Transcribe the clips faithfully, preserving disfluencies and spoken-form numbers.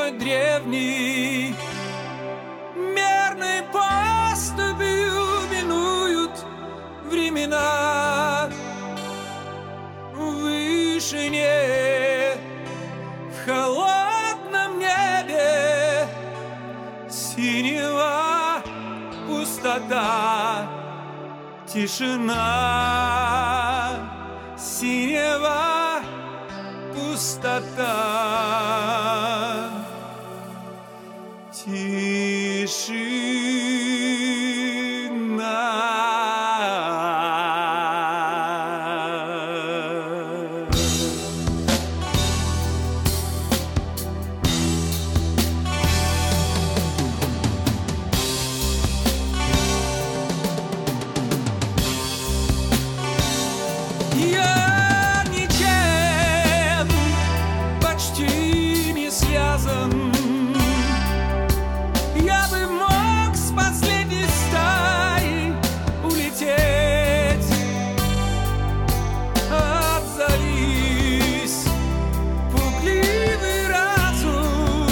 мой древний, мерной поступью минуют времена. В вышине, в холодном небе синева пустота, тишина, синева пустота, тишина. Я ничем почти не связан. Я бы мог с последней стаи улететь. Отзовись, пугливый разум,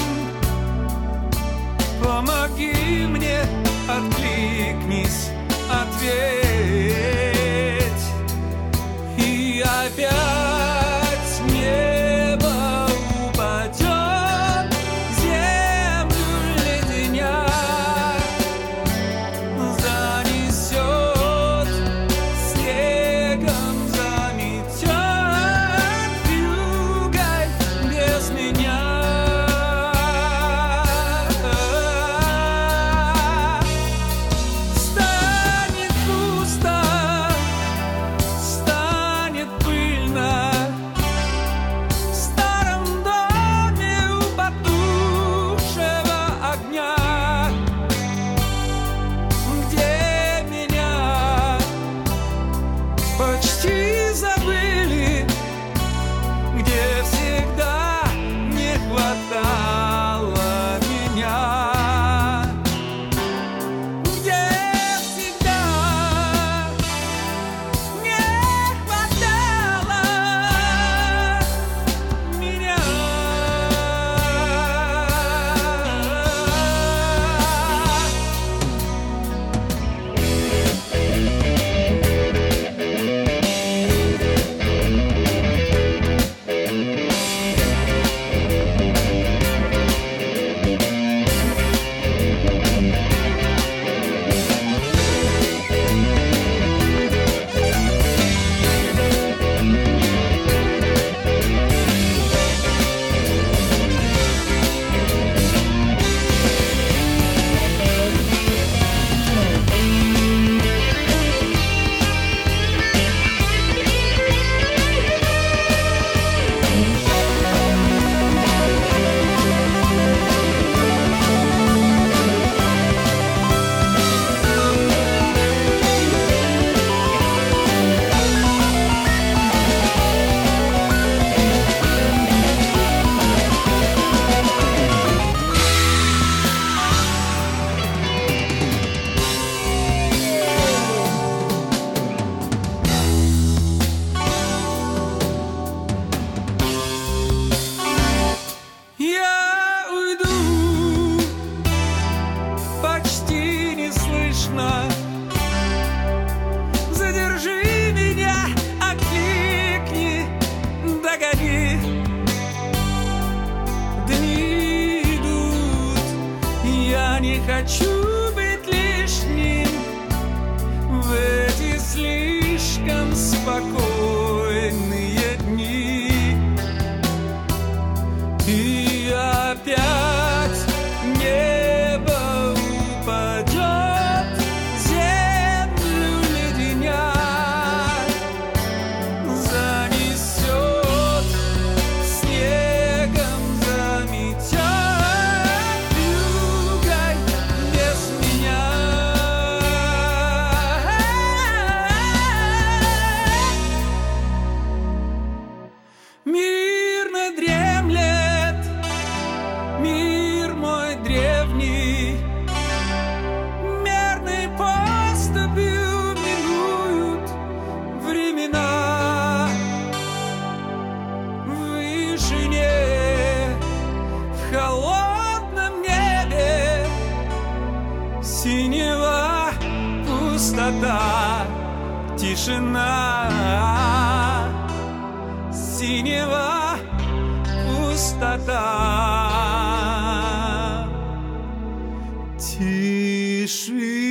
помоги мне, откликнись, ответь. И опять небо упадет, землю леденя, занесет, снегом заметет, вьюгой без меня. Станет пусто, станет пыльно в старом доме у потухшего огня, где меня почти забыли, где всегда не хватало меня, где всегда не хватало меня. Я уйду почти неслышно. Задержи меня, окликни, догони. Дни идут, я не хочу быть лишним в эти слишком спокойные дни. И опять небо упадет, землю леденя, занесет, снегом заметет, вьюгой без тишина синего пустота. Тишина.